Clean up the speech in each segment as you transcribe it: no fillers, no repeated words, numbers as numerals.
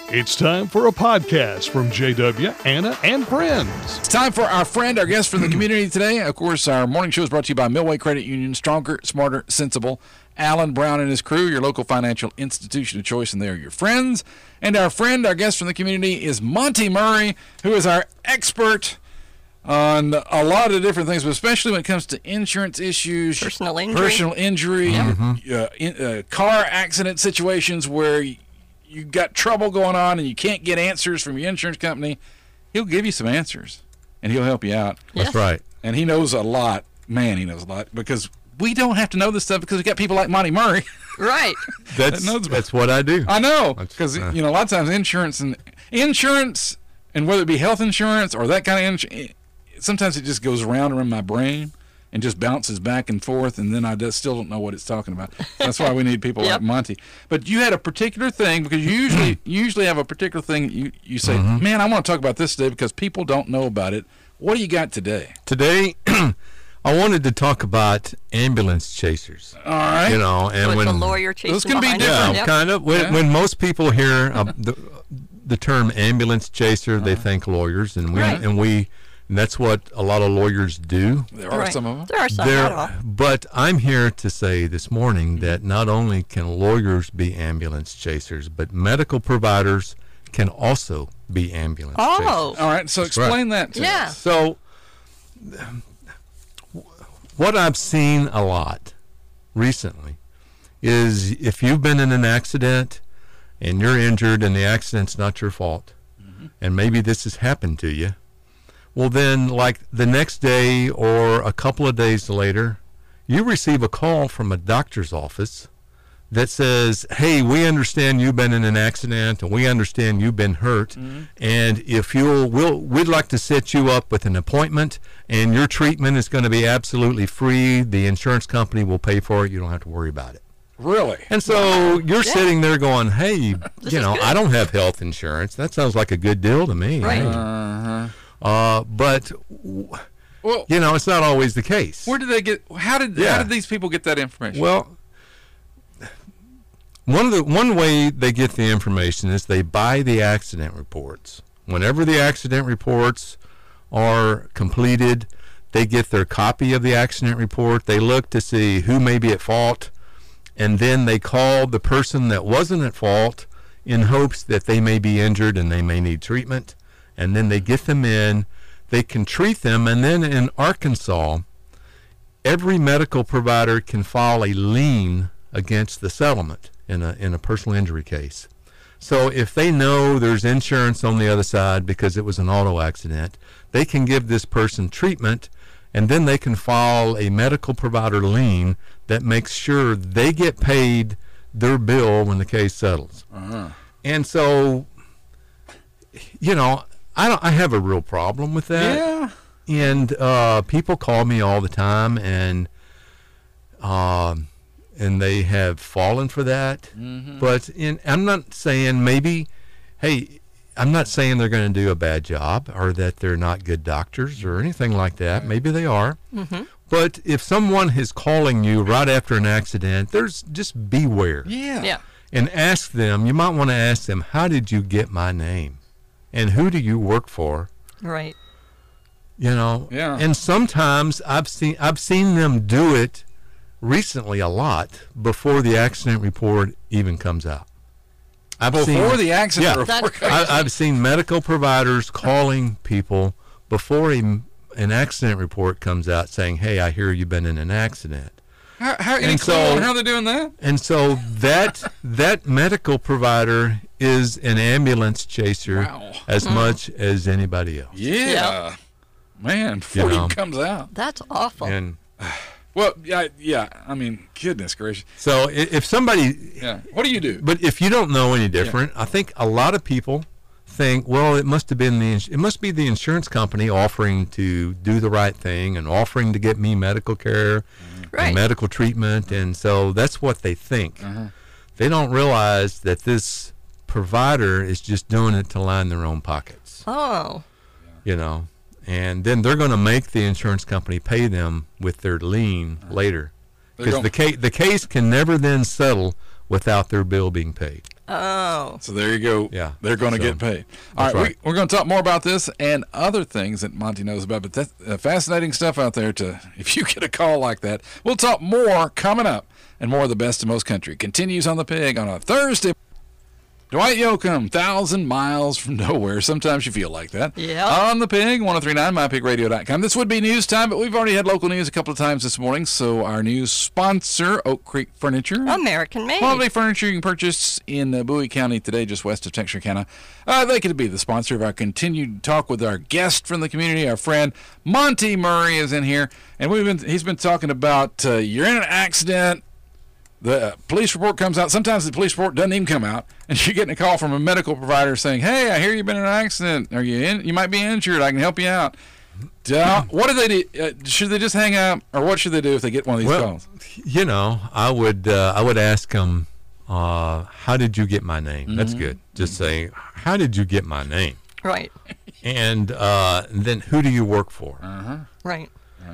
It's time for a podcast from JW, Anna, and friends. It's time for our friend, our guest from the community today. Of course, our morning show is brought to you by Millway Credit Union. Stronger, smarter, sensible. Alan Brown and his crew, your local financial institution of choice, and they're your friends. And our friend, our guest from the community is Monty Murray, who is our expert on a lot of different things, but especially when it comes to insurance issues, personal injury, car accident situations where you got trouble going on and you can't get answers from your insurance company. He'll give you some answers and he'll help you out. Yes. That's right. And he knows a lot. Man, he knows a lot, because we don't have to know this stuff because we got people like Monty Murray. Right. That's what I do. I know, because a lot of times insurance and whether it be health insurance or that kind of insurance, sometimes it just goes around my brain and just bounces back and forth, and then I still don't know what it's talking about. That's why we need people like Monty. But you had a particular thing, because you usually have a particular thing you say, man, I want to talk about this today because people don't know about it. What do you got today? Today, I wanted to talk about ambulance chasers. All right. And when the lawyer chasing those can be behind different. him. Kind of. When most people hear the term ambulance chaser, they think lawyers, and that's what a lot of lawyers do. There are some of them. There are some. Not all. But I'm here to say this morning that not only can lawyers be ambulance chasers, but medical providers can also be ambulance chasers. All right. So explain that to us. So what I've seen a lot recently is if you've been in an accident and you're injured and the accident's not your fault, and maybe this has happened to you, well, then, like the next day or a couple of days later, you receive a call from a doctor's office that says, hey, we understand you've been in an accident and we understand you've been hurt, and if we'd like to set you up with an appointment, and your treatment is going to be absolutely free. The insurance company will pay for it. You don't have to worry about it. Really? And so you're sitting there going, hey, I don't have health insurance. That sounds like a good deal to me. Right. But it's not always the case. Where did they get? How did these people get that information? Well, one way they get the information is they buy the accident reports. Whenever the accident reports are completed, they get their copy of the accident report. They look to see who may be at fault, and then they call the person that wasn't at fault in hopes that they may be injured and they may need treatment. And then they get them in, they can treat them, and then in Arkansas, every medical provider can file a lien against the settlement in a personal injury case. So if they know there's insurance on the other side because it was an auto accident, they can give this person treatment, and then they can file a medical provider lien that makes sure they get paid their bill when the case settles. And so, I have a real problem with that. Yeah. And people call me all the time, and they have fallen for that. But I'm not saying I'm not saying they're going to do a bad job or that they're not good doctors or anything like that. Maybe they are. But if someone is calling you right after an accident, just beware. Yeah. And ask them. You might want to ask them, how did you get my name? And who do you work for? Right. Yeah. And sometimes I've seen them do it recently a lot before the accident report even comes out. Before the accident report. I've seen medical providers calling people before an accident report comes out saying, hey, I hear you've been in an accident. How they're doing that? And so that medical provider is an ambulance chaser as much as anybody else. Yeah. Man, before it comes out. That's awful. And well, yeah. I mean, goodness gracious. So if somebody, what do you do? But if you don't know any different, I think a lot of people think, well, it must be the insurance company offering to do the right thing and offering to get me medical care and medical treatment, and so that's what they think. They don't realize that this provider is just doing it to line their own pockets. Oh. And then they're going to make the insurance company pay them with their lien later, because the case can never then settle without their bill being paid. Oh. So there you go. Yeah. They're going to So, get paid. All that's right, right. we're going to talk more about this and other things that Monty knows about. But that's fascinating stuff out there. If you get a call like that, we'll talk more coming up. And more of the best in most country continues on the Pig on a Thursday. Dwight Yoakam, 1,000 miles from nowhere. Sometimes you feel like that. Yeah. On the Pig, 1039, mypigradio.com. This would be news time, but we've already had local news a couple of times this morning. So our news sponsor, Oak Creek Furniture. American made. Quality furniture you can purchase in Bowie County today, just west of Texarkana. They could be the sponsor of our continued talk with our guest from the community, our friend Monty Murray is in here, and he's been talking about you're in an accident. The police report comes out. Sometimes the police report doesn't even come out, and you're getting a call from a medical provider saying, "Hey, I hear you've been in an accident. Are you in? You might be injured. I can help you out." What do they do? Should they just hang up, or what should they do if they get one of these calls? You know, I would ask them, how did you get my name? That's good. Just say, how did you get my name? Right. And then who do you work for? Right.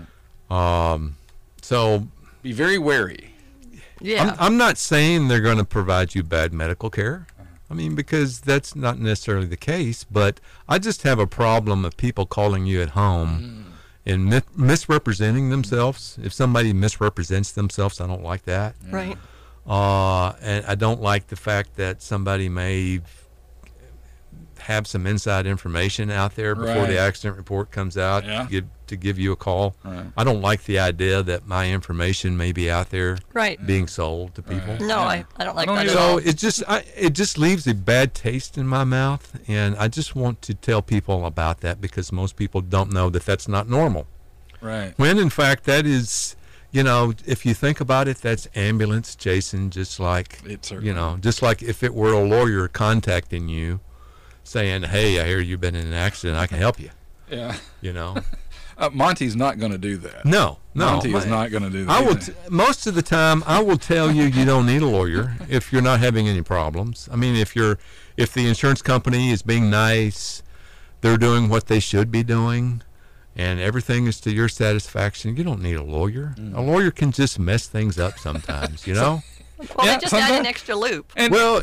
So Be very wary. Yeah. I'm not saying they're going to provide you bad medical care. I mean, because that's not necessarily the case, but I just have a problem of people calling you at home and misrepresenting themselves. If somebody misrepresents themselves, I don't like that. Right. And I don't like the fact that somebody may have some inside information out there before Right. the accident report comes out Yeah. to give you a call. Right. I don't like the idea that my information may be out there Right. being sold to people. No, I don't like I don't that at either. all. So it just leaves a bad taste in my mouth, and I just want to tell people about that because most people don't know that that's not normal. Right. When in fact that is, if you think about it, that's ambulance Jason, just like It certainly just like if it were a lawyer contacting you, saying, "Hey, I hear you've been in an accident. I can help you." Yeah. Monty's not going to do that. No. Monty is not going to do that. I will. Most of the time, I will tell you don't need a lawyer if you're not having any problems. I mean, if the insurance company is being nice, they're doing what they should be doing, and everything is to your satisfaction, you don't need a lawyer. A lawyer can just mess things up sometimes, Well, Yeah, they just add sometimes- an extra loop. And Well,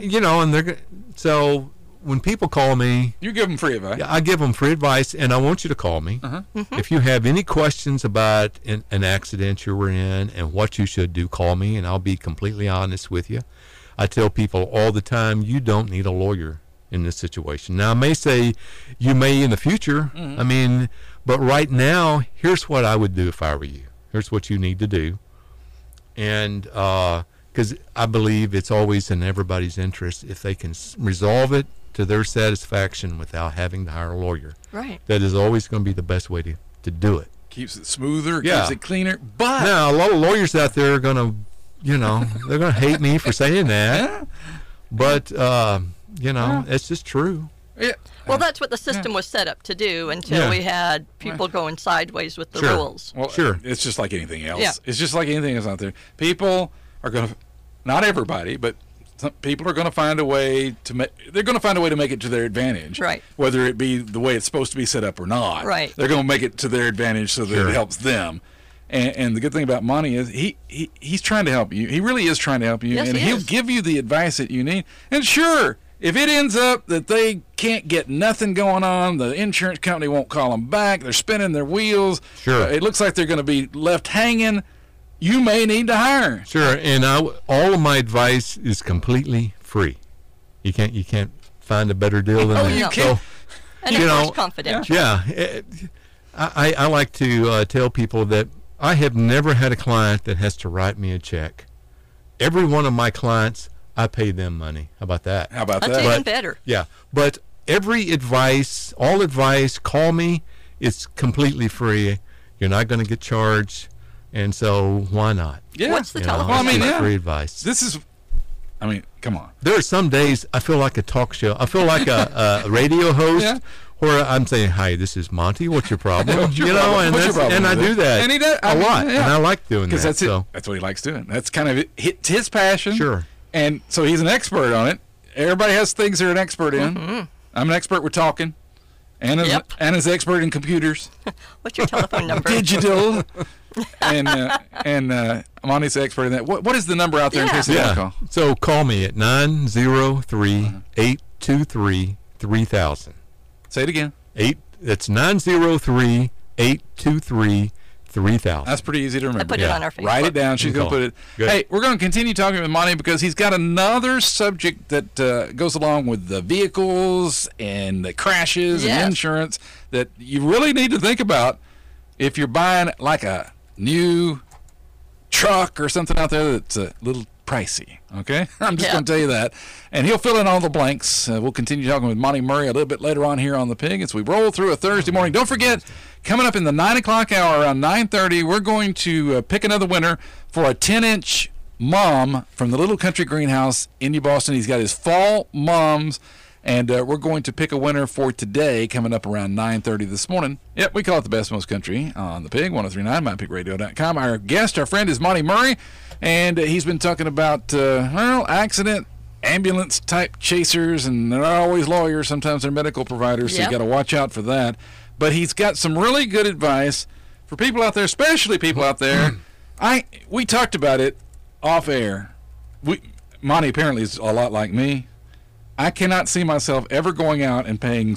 so when people call me, you give them free advice. I give them free advice, and I want you to call me. If you have any questions about an accident you were in and what you should do, call me, and I'll be completely honest with you. I tell people all the time, you don't need a lawyer in this situation. Now, I may say you may in the future. I mean, but right now, here's what I would do if I were you. Here's what you need to do. And because I believe it's always in everybody's interest if they can resolve it to their satisfaction without having to hire a lawyer. Right. That is always going to be the best way to do it. Keeps it smoother, Yeah. keeps it cleaner. But Now, a lot of lawyers out there are going to, they're going to hate me for saying that. But, it's just true. yeah, Well, that's what the system was set up to do until Yeah. we had people going sideways with the Sure. rules. well, Sure. It's just like anything else. Yeah. It's just like anything else out there. People are going to, not everybody, but some people are going to find a way to make. They're going to find a way to make it to their advantage. Right. Whether it be the way it's supposed to be set up or not. Right. They're going to make it to their advantage so that Sure. it helps them. And the good thing about Monty is he's trying to help you. He really is trying to help you, Yes, and he he'll is. give you the advice that you need. And sure, if it ends up that they can't get nothing going on, the insurance company won't call them back. They're spinning their wheels. Sure. It looks like they're going to be left hanging. You may need to hire. Sure, and all of my advice is completely free. You can't find a better deal than Oh, that. you can't. So, And You of know, course, confidential. yeah, I like to tell people that I have never had a client that has to write me a check. Every one of my clients, I pay them money. How about that? How about That's that? even better. Yeah, but all advice, call me. It's completely free. You're not going to get charged, and so why not? Yeah. What's the You know, telephone Well, I mean, it's yeah. free advice. This is, come on. There are some days I feel like a talk show. I feel like a radio host Yeah. where I'm saying, "Hi, this is Monty. What's your problem?" What's your problem? and What's your problem I with do it? that. And he does. a lot, yeah. and I like doing that. Because that's so. it. That's what he likes doing. That's kind of his passion. Sure. And so he's an expert on it. Everybody has things they're an expert in. I'm an expert with talking. Yep. Anna's expert in computers, What's your telephone number? digital, and Monty's expert in that. What is the number out there in Yeah. case they want to Yeah. call? So call me at 903-823-3000. Say it again. That's 903-823-3000. That's pretty easy to remember. put it on our Facebook. Write it down. She's going to Call. put it. Good. Hey, we're going to continue talking with Monty because he's got another subject that goes along with the vehicles and the crashes Yes. and insurance that you really need to think about if you're buying like a new truck or something out there that's a little pricey. Okay, I'm just Yeah. going to tell you that, and he'll fill in all the blanks. We'll continue talking with Monty Murray a little bit later on here on the Pig as we roll through a Thursday morning. Don't forget, coming up in the 9 o'clock hour around 9:30, we're going to pick another winner for a 10-inch mom from the Little Country Greenhouse in New Boston. He's got his fall moms. And we're going to pick a winner for today coming up around 9:30 this morning. Yep, we call it the Best Most Country on the Pig, 1039, mypigradio.com. Our guest, our friend, is Monty Murray, and he's been talking about, accident, ambulance-type chasers, and they're not always lawyers. Sometimes they're medical providers, so Yep. you got to watch out for that. But he's got some really good advice for people out there, especially people out there. We talked about it off air. Monty apparently is a lot like me. I cannot see myself ever going out and paying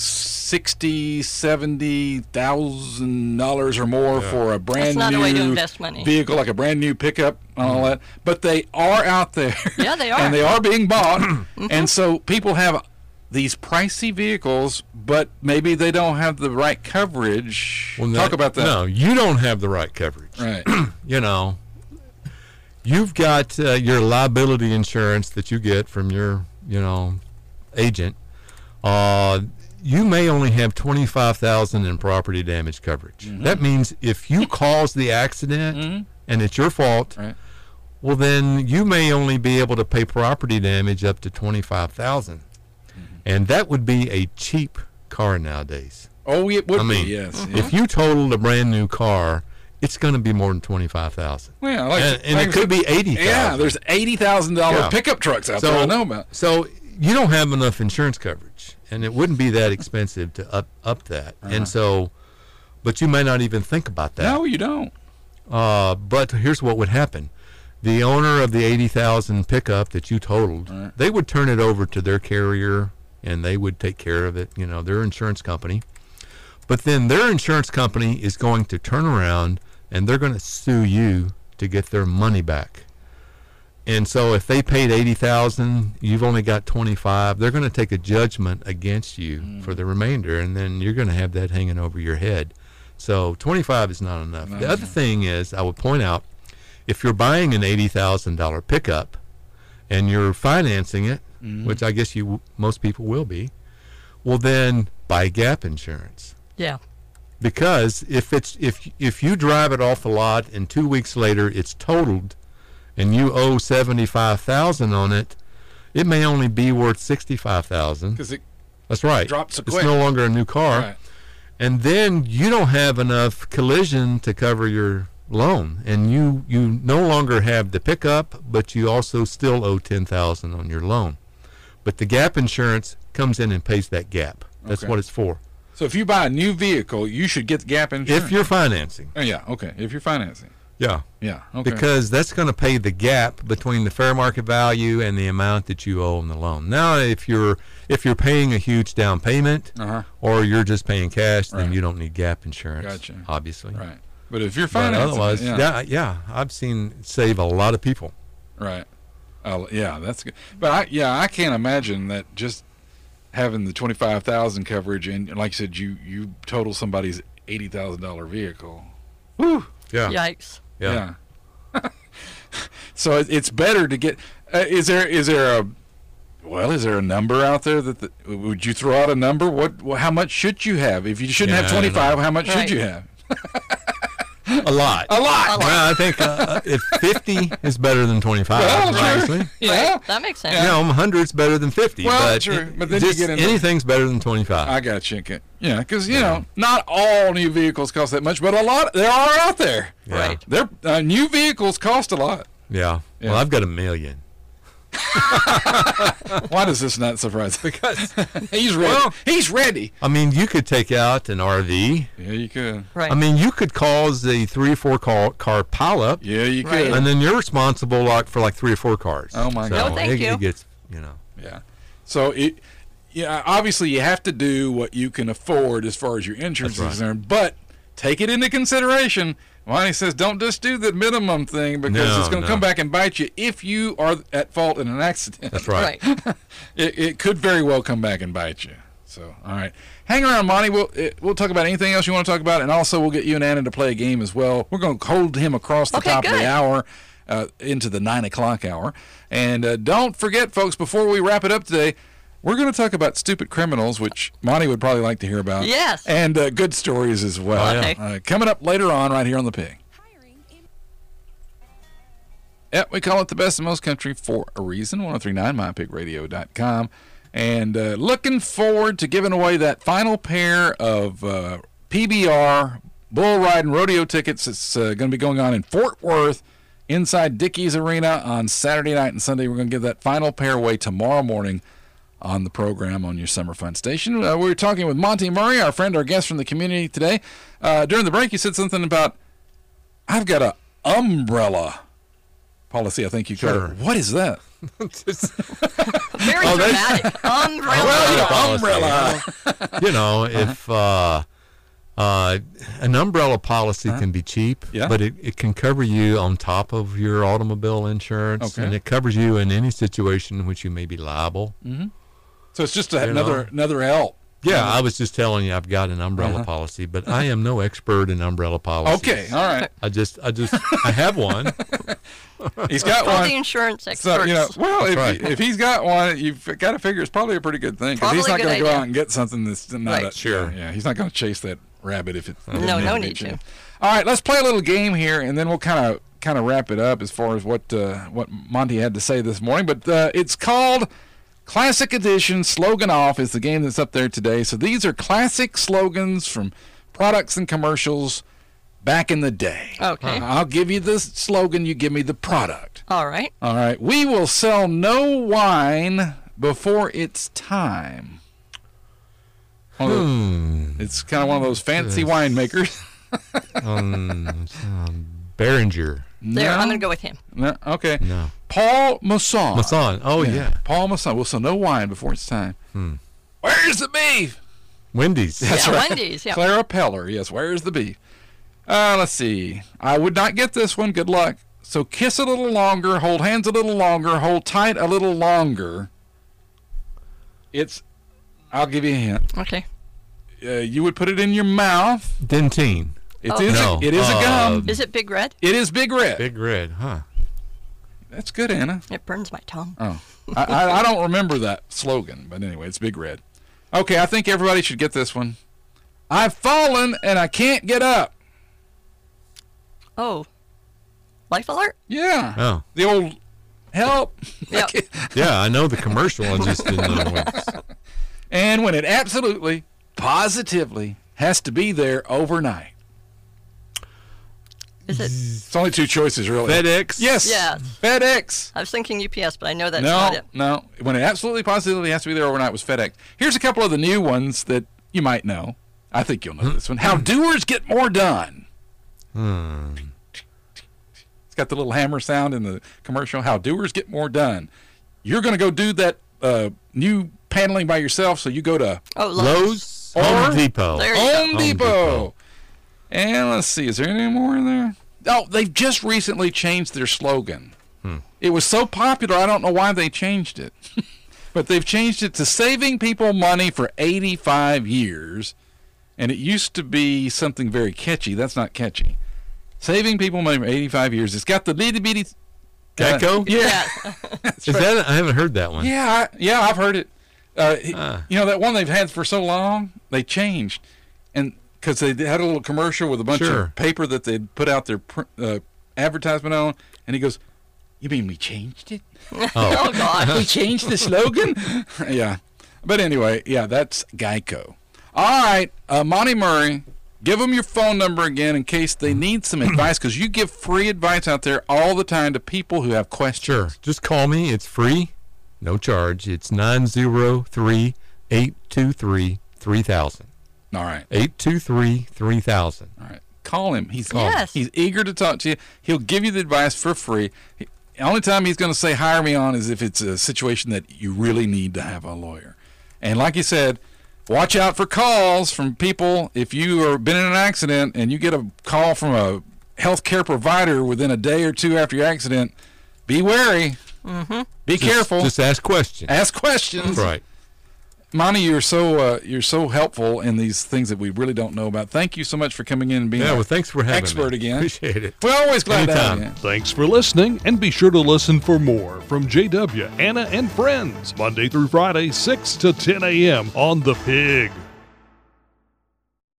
$60,000-$70,000 or more for a brand That's not new a way to invest money. vehicle, like a brand new pickup and all that. But they are out there. Yeah, they are. And they are being bought. And so people have these pricey vehicles, but maybe they don't have the right coverage. Talk about that. No, you don't have the right coverage. Right. You've got your liability insurance that you get from your, agent. You may only have $25,000 in property damage coverage. That means if you cause the accident and it's your fault, Right. well, then you may only be able to pay property damage up to $25,000, and that would be a cheap car nowadays. Oh, it would I mean, be, yes. if you totaled a brand new car, it's going to be more than $25,000. Well, And it could be $80,000. Yeah, there's $80,000 Yeah. pickup trucks out there I know about. So you don't have enough insurance coverage, and it wouldn't be that expensive to up that. And so, but you may not even think about that. No, you don't. But here's what would happen. The owner of the $80,000 pickup that you totaled, they would turn it over to their carrier, and they would take care of it, their insurance company. But then their insurance company is going to turn around, and they're going to sue you to get their money back. And so if they paid $80,000, you've only got $25,000. They're going to take a judgment against you for the remainder, and then you're going to have that hanging over your head. So $25,000 is not enough. The other thing is, I would point out, if you're buying an $80,000 pickup and you're financing it, which I guess most people will be, well then buy gap insurance. Yeah. Because if you drive it off the lot and 2 weeks later it's totaled, and you owe $75,000 on it, it may only be worth $65,000. Because it That's right. drops so It's quick. no longer a new car, Right. and then you don't have enough collision to cover your loan, and you no longer have the pickup, but you also still owe $10,000 on your loan. But the gap insurance comes in and pays that gap. That's Okay. what it's for. So if you buy a new vehicle, you should get the gap insurance. If you're financing. Oh, yeah, okay. If you're financing. Yeah. Yeah, okay. Because that's going to pay the gap between the fair market value and the amount that you owe on the loan. Now, if you're paying a huge down payment, or you're just paying cash, then Right. you don't need gap insurance. Gotcha. Obviously. Right. But if you're But financing, otherwise, yeah. I've seen it save a lot of people. Right. Yeah, that's good. But I can't imagine that just having the $25,000 coverage and like you said, you total somebody's $80,000 vehicle. Whew. Yeah. Yikes. Yeah. So it's better to get. Is there a number out there that would you throw out a number? How much should you have? If you shouldn't Yeah, have I don't 25, know. how much Right. should you have? A lot. A lot. Well, I think if 50 is better than 25, Well, sure. obviously. Yeah. Right. That makes sense. You know, 100's better than 50. Well, but sure, it- but then you just get into- anything's better than 25. I got you. Yeah, because you know, not all new vehicles cost that much, but a lot there are out there. Yeah. Right. New vehicles cost a lot. Yeah. Yeah. Well, I've got $1 million. Why does this not surprise me? Because He's ready. Well- He's ready. I mean, you could take out an RV. Yeah, you could. Right. I mean, you could cause a 3 or 4 car pileup, Yeah, you Right. could. and then you're responsible for like 3 or 4 cars. Oh, my So God. No, thank you. It gets, Yeah. So obviously you have to do what you can afford as far as your insurance That's is right. concerned, but take it into consideration. Lonnie says don't just do the minimum thing because No, it's going to no. come back and bite you if you are at fault in an accident. That's right. Right. It could very well come back and bite you. So, all right. Hang around, Monty. We'll talk about anything else you want to talk about, and also we'll get you and Anna to play a game as well. We're going to hold him across the Okay, top of the good. hour into the 9 o'clock hour. And don't forget, folks, before we wrap it up today, we're going to talk about stupid criminals, which Monty would probably like to hear about. Yes. And good stories as well. Oh, yeah. Okay. Coming up later on right here on The Pig. Yep, we call it the best in most country for a reason. 1039mypigradio.com. And looking forward to giving away that final pair of PBR bull ride and rodeo tickets. It's going to be going on in Fort Worth inside Dickies Arena on Saturday night and Sunday. We're going to give that final pair away tomorrow morning on the program on your Summer Fun station. We were talking with Monty Murray, our friend, our guest from the community today. During the break, you said something about, I've got an umbrella policy, I think you called Sure. it. What is that? Very Oh, dramatic. Umbrella. Well, Umbrella umbrella. if an umbrella policy can be cheap, Yeah. but it can cover you on top of your automobile insurance, Okay. and it covers you in any situation in which you may be liable. So it's just You know. another help. Yeah, I was just telling you I've got an umbrella policy, but I am no expert in umbrella policies. Okay, all right. I have one. He's got All the one. insurance experts. So, well, if, right. if he's got one, you've got to figure it's probably a pretty good thing. Because he's not Probably a going to good go idea. out and get something that's not Right. Sure. Yeah, he's not going to chase that rabbit if it's No need to. All right, let's play a little game here, and then we'll kind of wrap it up as far as what Monty had to say this morning. But it's called Classic Edition. Slogan Off is the game that's up there today. So these are classic slogans from products and commercials back in the day. Okay. I'll give you the slogan, you give me the product. All right. All right. We will sell no wine before it's time. It's kind of one of those fancy winemakers. Behringer. There, I'm going to go with him. No? Okay. No. Paul Masson. Masson. Oh, yeah. Paul Masson. We'll sell no wine before it's time. Where's the beef? Wendy's. That's yeah, right. Wendy's. Yeah. Clara Peller. Yes. Where's the beef? Let's see. I would not get this one. Good luck. So kiss a little longer, hold hands a little longer, hold tight a little longer. I'll give you a hint. Okay. You would put it in your mouth. Dentine. It Oh. is. No. It is a gum. Is it Big Red? It is Big Red. Big Red, huh? That's good, Anna. It burns my tongue. Oh, I don't remember that slogan, but anyway, it's Big Red. Okay, I think everybody should get this one. I've fallen and I can't get up. Oh. Life alert? Yeah. Oh. The old help. Yep. Yeah, I know the commercial. I just didn't know what. And when it absolutely, positively has to be there overnight. Is it? It's only two choices, really. FedEx. Yes. Yes. FedEx. I was thinking UPS, but I know that's not it. No. When it absolutely, positively has to be there overnight was FedEx. Here's a couple of the new ones that you might know. I think you'll know this one. How doers get more done. It's got the little hammer sound in the commercial. How doers get more done. You're going to go do that new paneling by yourself, so you go to Oh, Lowe's. Or- Home Depot. There you Home go. Depot. Depot. And let's see, is there any more in there? Oh, they've just recently changed their slogan. It was so popular, I don't know why they changed it. But they've changed it to saving people money for 85 years. And it used to be something very catchy. That's not catchy. Saving people money for 85 years. It's got the little bitty... Geico? Yeah. Yeah. Is that? I haven't heard that one. Yeah, I've heard it. You know, that one they've had for so long, they changed. And because they had a little commercial with a bunch Sure. of paper that they'd put out their advertisement on. And he goes, "You mean we changed it? Oh, God. We changed the slogan?" Yeah. But anyway, yeah, that's Geico. All right, Monty Murray, Give them your phone number again in case they need some advice, because you give free advice out there all the time to people who have questions. Sure. Just call me. It's free, no charge. It's 903-823-3000. All right. 823-3000. All right. Call him. He's eager to talk to you. He'll give you the advice for free. The only time he's going to say hire me on is if it's a situation that you really need to have a lawyer. And like you said, watch out for calls from people. If you have been in an accident and you get a call from a healthcare provider within a day or two after your accident, be wary. Mm-hmm. Be careful. Just ask questions. Ask questions. Right. Monty, you're so helpful in these things that we really don't know about. Thank you so much for coming in and being thanks for having expert me. again. Appreciate it. We're always glad Anytime. to have you. Thanks for listening, and be sure to listen for more from JW, Anna, and Friends, Monday through Friday, 6 to 10 a.m. on The Pig.